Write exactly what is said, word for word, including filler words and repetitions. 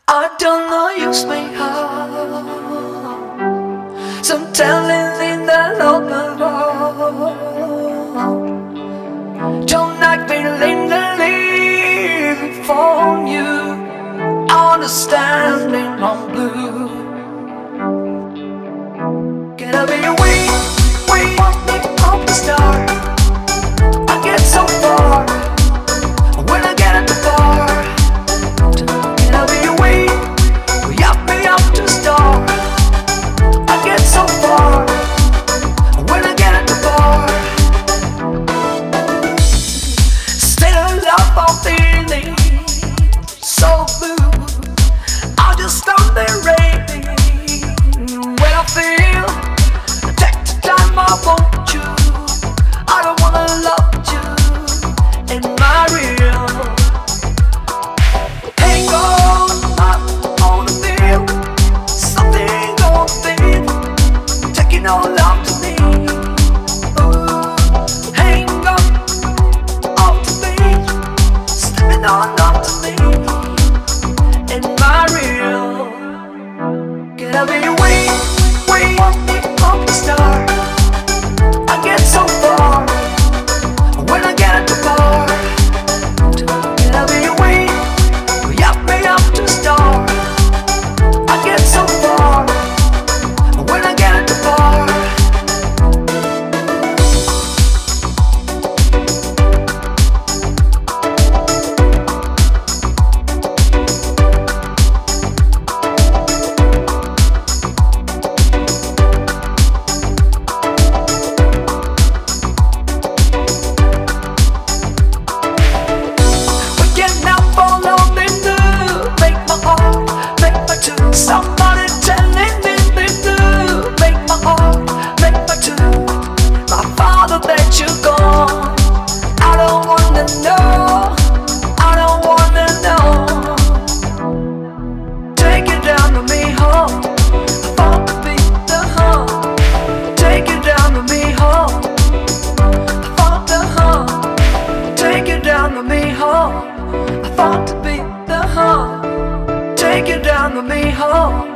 I don't know you, sweetheart. Some telling in that open road. Don't like feeling the leaving from you. Understanding I'm blue. Can I be your wing, wing, of the star? I get so far when I get at the bar. Can I be your wing, up me up to star? I get so far when I get at the bar. State of love I'm feeling so blue. I just stop there raving when I feel. Take the time, I want you. I don't wanna love you in my real. Hang on, up on the field. Something on the field, taking all love to me. Ooh, hang on, off the beat, slipping on up to me in my real. Can I be your wing, wing of the star? I get so far when I get at the bar. Can I be your wing, up me up to star? I get so far when I get at the bar. We can now fall on in the make my heart, make my tune. Somebody telling me they do make my heart, make my tune. My father that you gone. I don't wanna know, I don't wanna know. Take it down to me, home. I want to be the home. Take it down to me, home. I want the home. Take it down to me, home. I want to be the home. Take it down to me, home.